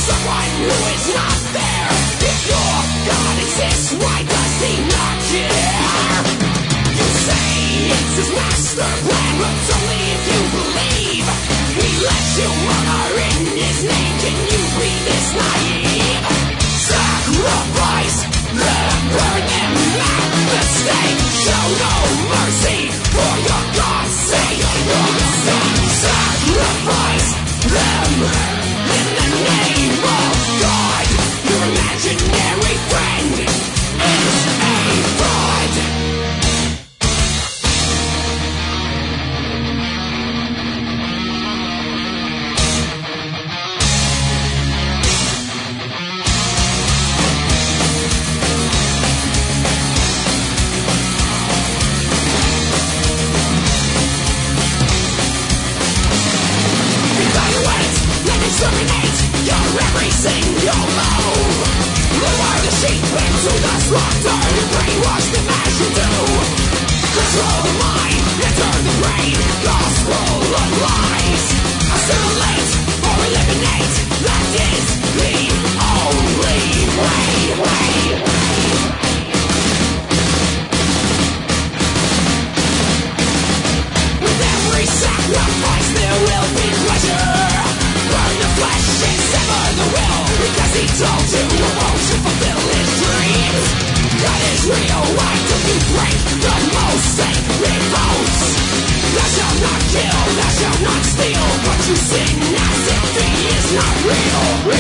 someone who is not there. If your God exists, why does he not care? You say it's his master plan, but only if you believe. He lets you murder in his name. Can you be this naive? Sacrifice them, burn them at the stake. Show no mercy for your God's sake. Sacrifice them in the name of God. Your imaginary friend is a fraud. Exterminate your every single move. Lure the sheep into the slaughter. Brainwash them as you do. Control the mind, enter the brain. Gospel of lies. Assimilate or eliminate. That is the only way. With every sacrifice there will be pleasure. Burn the flesh and sever the will, because he told you your won't to fulfill his dreams. God is real, why do you break the most sacred oaths? Thou shalt not kill, thou shalt not steal, but you sin as if he is not real.